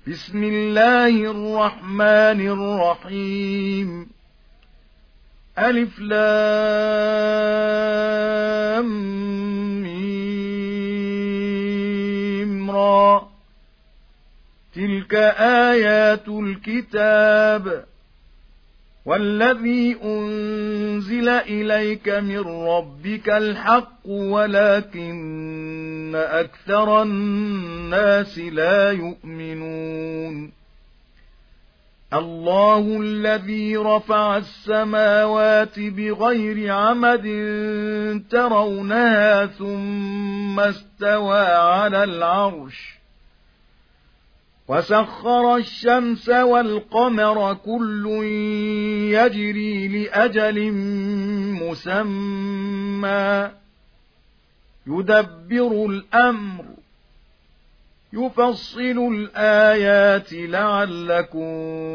بسم الله الرحمن الرحيم ألف لام ميم را تلك آيات الكتاب والذي أنزل إليك من ربك الحق ولكن أكثر الناس لا يؤمنون الله الذي رفع السماوات بغير عمد ترونها ثم استوى على العرش وسخر الشمس والقمر كل يجري لأجل مسمى يدبر الأمر يفصل الآيات لعلكم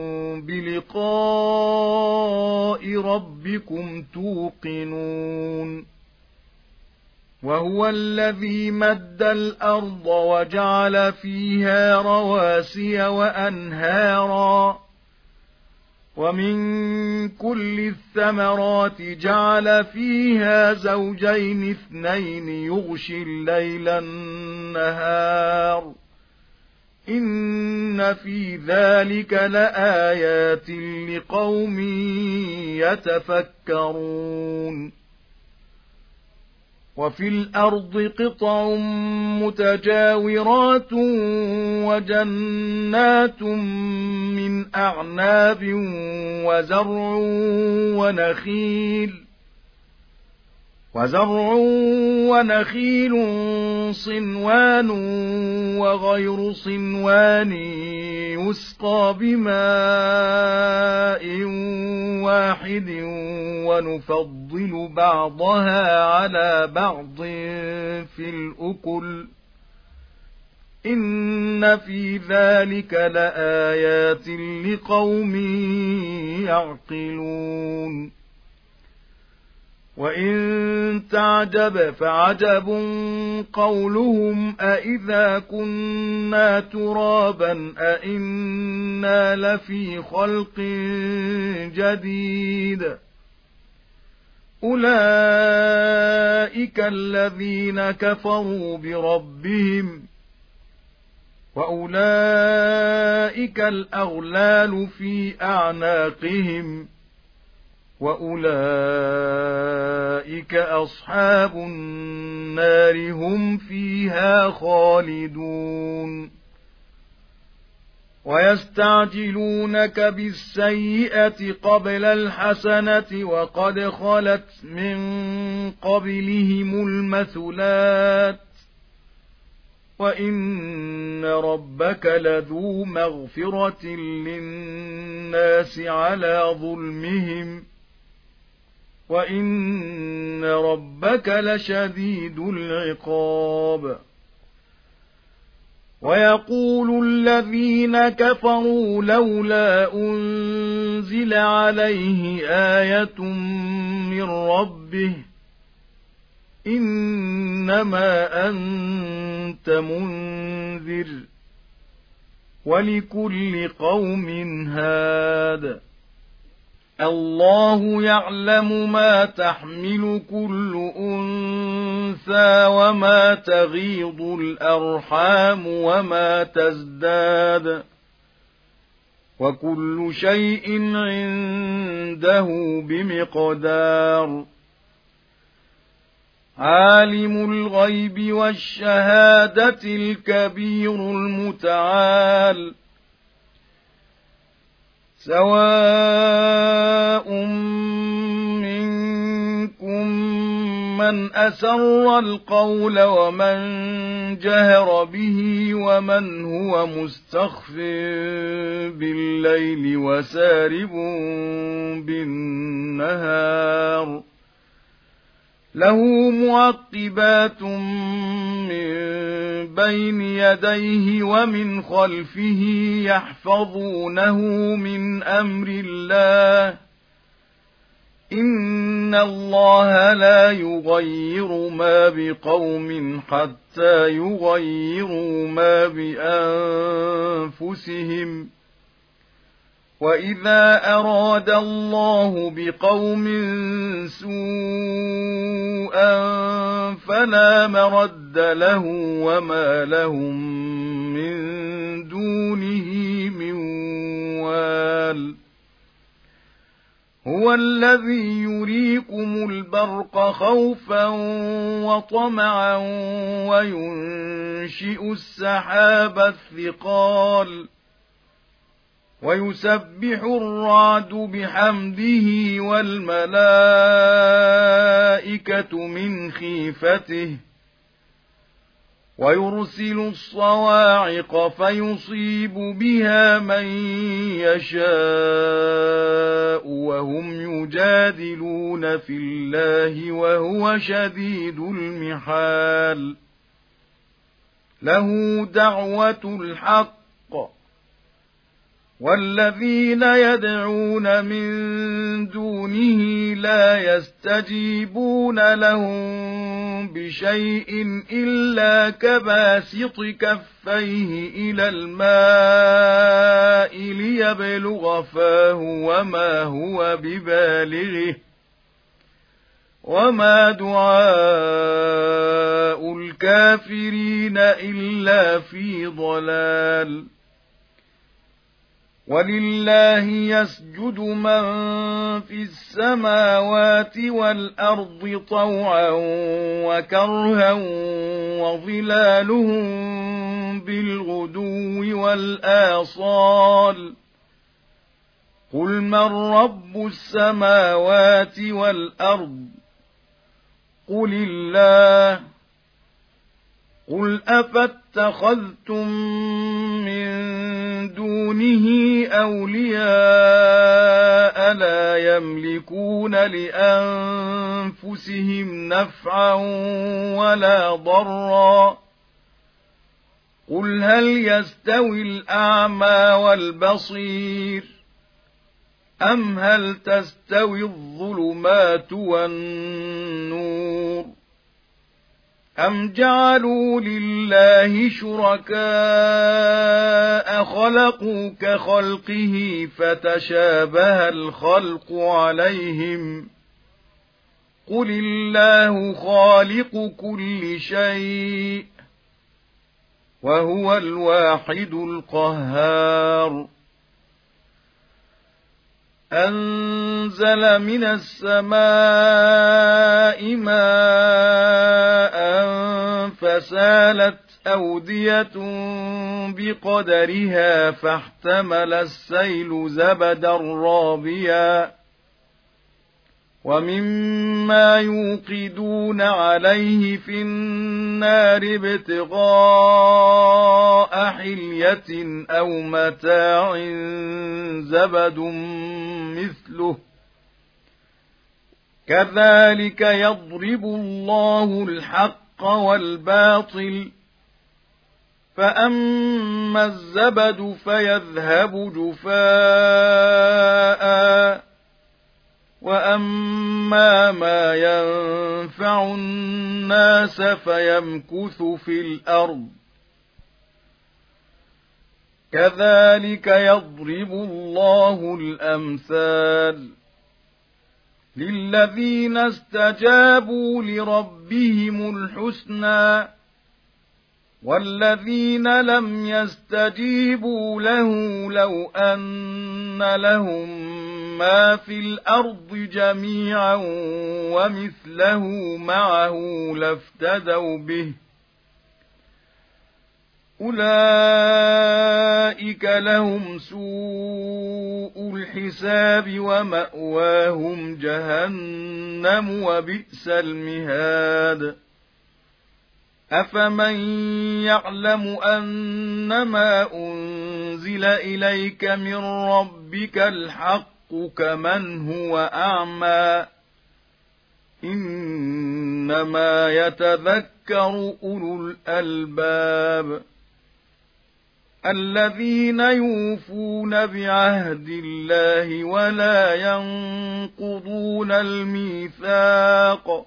بلقاء ربكم توقنون وهو الذي مد الأرض وجعل فيها رواسي وأنهارا ومن كل الثمرات جعل فيها زوجين اثنين يغشي الليل النهار إن في ذلك لآيات لقوم يتفكرون وفي الأرض قطع متجاورات وجنات من أعناب وزرع ونخيل صنوان وغير صنوان يسقى بماء واحد ونفضل بعضها على بعض في الأكل إن في ذلك لآيات لقوم يعقلون وإن تعجب فعجب قولهم أإذا كنا ترابا أإنا لفي خلق جديد أولئك الذين كفروا بربهم وأولئك الأغلال في أعناقهم وأولئك أصحاب النار هم فيها خالدون ويستعجلونك بالسيئة قبل الحسنة وقد خلت من قبلهم المثلات وإن ربك لذو مغفرة للناس على ظلمهم وإن ربك لشديد العقاب ويقول الذين كفروا لولا أنزل عليه آية من ربه إنما أنت منذر ولكل قوم هاد الله يعلم ما تحمل كل أنثى وما تغيض الأرحام وما تزداد وكل شيء عنده بمقدار عالم الغيب والشهادة الكبير المتعال سواء منكم من أسر القول ومن جهر به ومن هو مستخف بالليل وسارب بالنهار له معقبات من بين يديه ومن خلفه يحفظونه من أمر الله إن الله لا يغير ما بقوم حتى يغيروا ما بأنفسهم وإذا أراد الله بقوم سوءا فلا مرد له وما لهم من دونه من وال هو الذي يريكم البرق خوفا وطمعا وينشئ السحاب الثقال ويسبح الرعد بحمده والملائكة من خيفته ويرسل الصواعق فيصيب بها من يشاء وهم يجادلون في الله وهو شديد المحال له دعوة الحق والذين يدعون من دونه لا يستجيبون لهم بشيء إلا كباسط كفيه إلى الماء ليبلغ فاه وما هو ببالغه وما دعاء الكافرين إلا في ضلال ولله يسجد من في السماوات والأرض طوعا وكرها وظلالهم بالغدو والآصال قل من رب السماوات والأرض قل الله قل أفاتخذتم من دونه أولياء لا يملكون لأنفسهم نفعا ولا ضرا قل هل يستوي الأعمى والبصير أم هل تستوي الظلمات والنور أم جعلوا لله شركاء خلقوا كخلقه فتشابه الخلق عليهم قل الله خالق كل شيء وهو الواحد القهار أنزل من السماء ماء فسالت أودية بقدرها فاحتمل السيل زبدا رابيا ومما يوقدون عليه في النار ابتغاء حلية أو متاع زبد مثله كذلك يضرب الله الحق والباطل فأما الزبد فيذهب جفاء وأما ما ينفع الناس فيمكث في الأرض كذلك يضرب الله الأمثال للذين استجابوا لربهم الحسنى والذين لم يستجيبوا له لو أن لهم ما في الأرض جميعا ومثله معه لافتدوا به أولئك لهم سوء الحساب ومأواهم جهنم وبئس المهاد أفمن يعلم أنما أنزل إليك من ربك الحق كمن هو أعمى إنما يتذكر أولو الألباب الذين يوفون بعهد الله ولا ينقضون الميثاق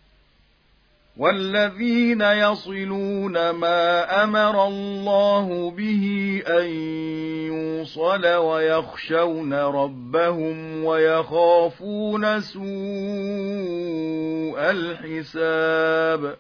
والذين يصلون ما أمر الله به أن يوصل ويخشون ربهم ويخافون سوء الحساب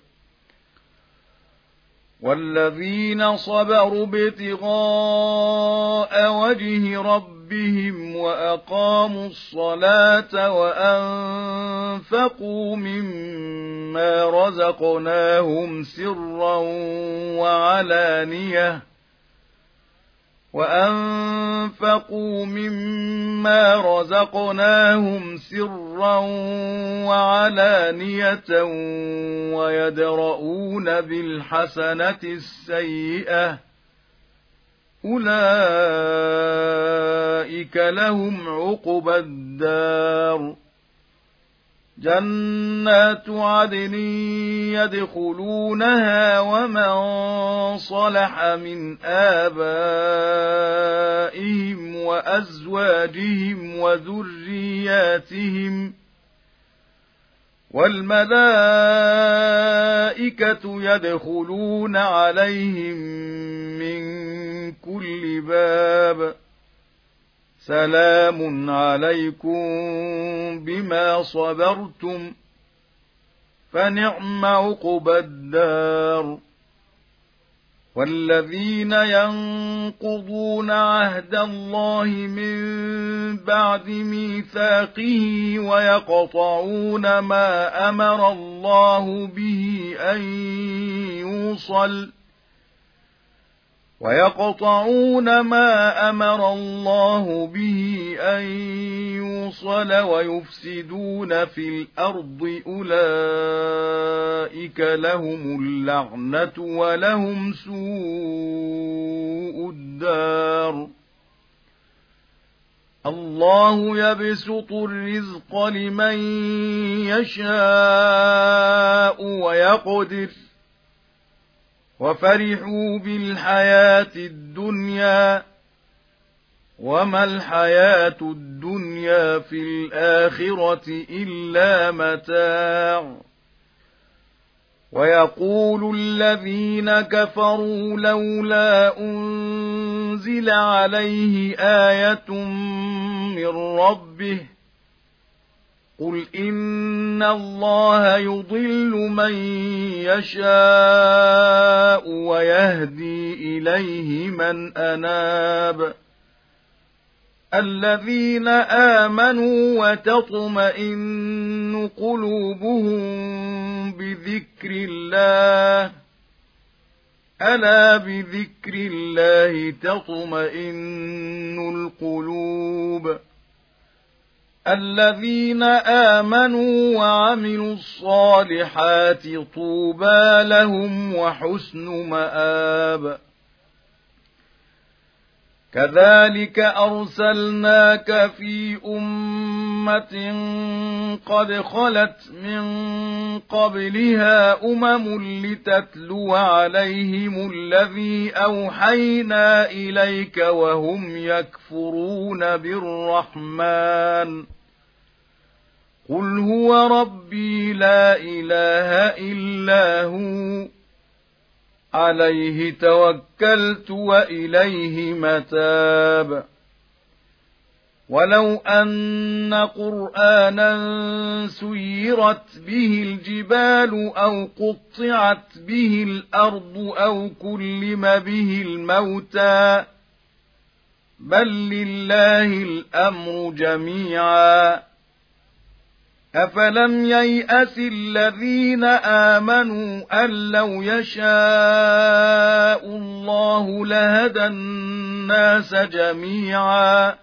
والذين صبروا ابتغاء وجه ربهم وأقاموا الصلاة وأنفقوا مما رزقناهم سرا وعلانية ويدرؤون بالحسنة السيئة أولئك لهم عقبى الدار جنات عدن يدخلونها ومن صلح من آبائهم وأزواجهم وذرياتهم والملائكة يدخلون عليهم من كل باب سلام عليكم بما صبرتم فنعم عقبى الدار والذين ينقضون عهد الله من بعد ميثاقه ويقطعون ما أمر الله به أن يوصل ويفسدون في الأرض أولئك لهم اللعنة ولهم سوء الدار الله يبسط الرزق لمن يشاء ويقدر وفرحوا بالحياة الدنيا وما الحياة الدنيا في الآخرة إلا متاع ويقول الذين كفروا لولا أنزل عليه آية من ربه قل إن الله يضل من يشاء ويهدي إليه من أناب الذين آمنوا وتطمئن قلوبهم بذكر الله ألا بذكر الله تطمئن القلوب الذين آمنوا وعملوا الصالحات طوبى لهم وحسن مآب كذلك أرسلناك في أمة قد خلت من قبلها لتتلو عليهم الذي أوحينا إليك وهم يكفرون بالرحمن قل هو ربي لا إله إلا هو عليه توكلت وإليه متاب ولو أن قرآنا سيرت به الجبال أو قطعت به الأرض أو كلم به الموتى بل لله الأمر جميعا أفلم ييأس الذين آمنوا أن لو يشاء الله لهدى الناس جميعا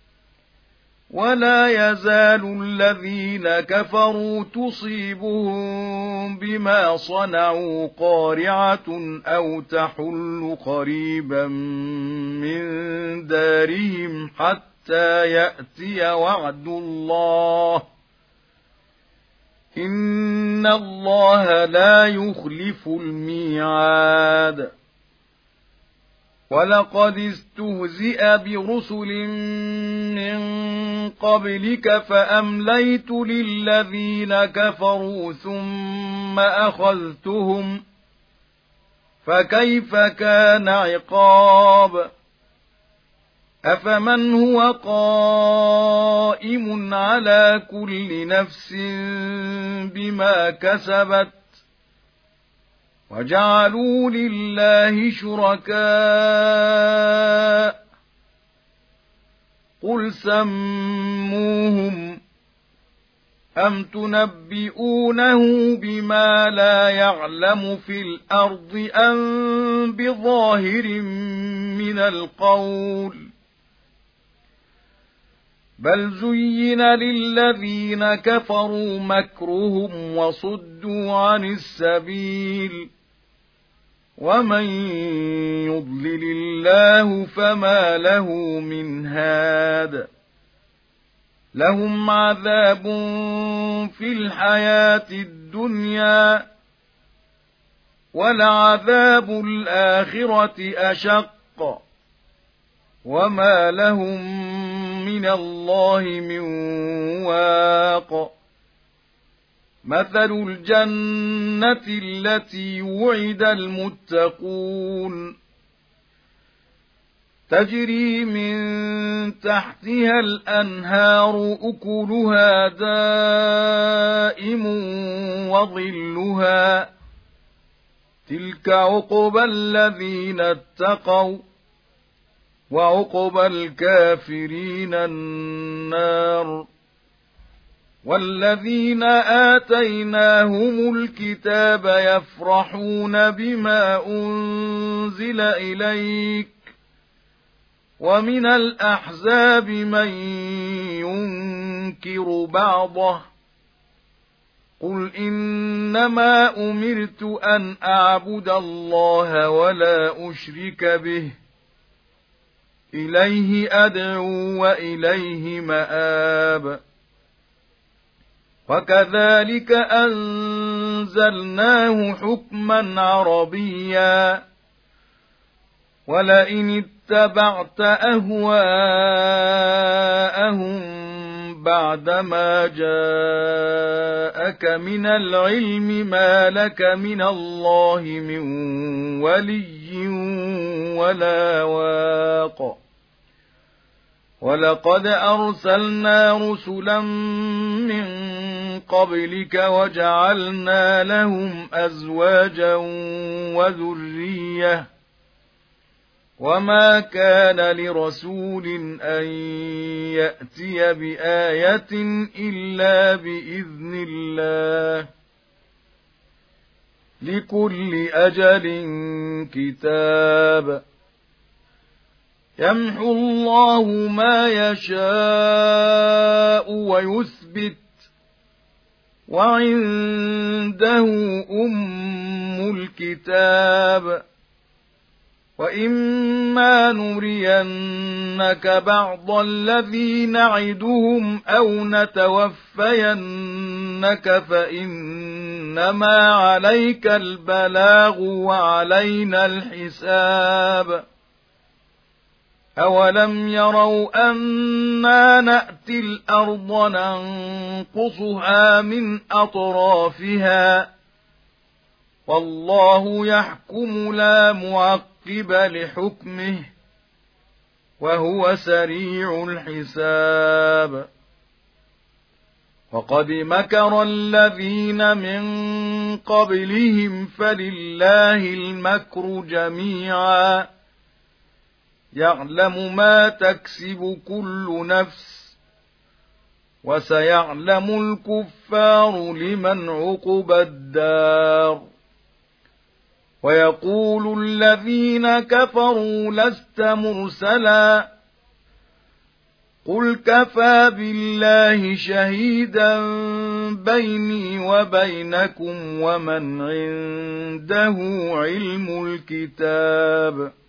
ولا يزال الذين كفروا تصيبهم بما صنعوا قارعة أو تحل قريبا من دارهم حتى يأتي وعد الله إن الله لا يخلف الميعاد ولقد استهزئ برسل من قبلك فأمليت للذين كفروا ثم أخذتهم فكيف كان عقاب أفمن هو قائم على كل نفس بما كسبت وجعلوا لله شركاء قل سموهم أم تنبئونه بما لا يعلم في الأرض أم بظاهر من القول بل زين للذين كفروا مكرهم وصدوا عن السبيل ومن يضلل الله فما له من هاد لهم عذاب في الحياة الدنيا ولعذاب الآخرة أشق وما لهم من الله من واق مثل الجنة التي وعد المتقون تجري من تحتها الأنهار أكلها دائم وظلها تلك عقبى الذين اتقوا وعقبى الكافرين النار والذين آتيناهم الكتاب يفرحون بما أنزل إليك ومن الأحزاب من ينكر بعضه قل إنما أمرت أن أعبد الله ولا أشرك به إليه أدعو وإليه مآب وكذلك أنزلناه حكما عربيا ولئن اتبعت أهواءهم بعدما جاءك من العلم ما لك من الله من ولي ولا واق ولقد أرسلنا رسلا من قبلك وجعلنا لهم أزواجا وذرية وما كان لرسول أن يأتي بآية إلا بإذن الله لكل أجل كتاب يمحو الله ما يشاء ويثبت وعنده أم الكتاب وإما نرينك بعض الذي نعدهم أو نتوفينك فإنما عليك البلاغ وعلينا الحساب أولم يروا أنا نأتي الأرض ننقصها من أطرافها والله يحكم لا معقب لحكمه وهو سريع الحساب وقد مكر الذين من قبلهم فلله المكر جميعا يعلم ما تكسب كل نفس وسيعلم الكفار لمن عقبى الدار ويقول الذين كفروا لست مرسلا قل كفى بالله شهيدا بيني وبينكم ومن عنده علم الكتاب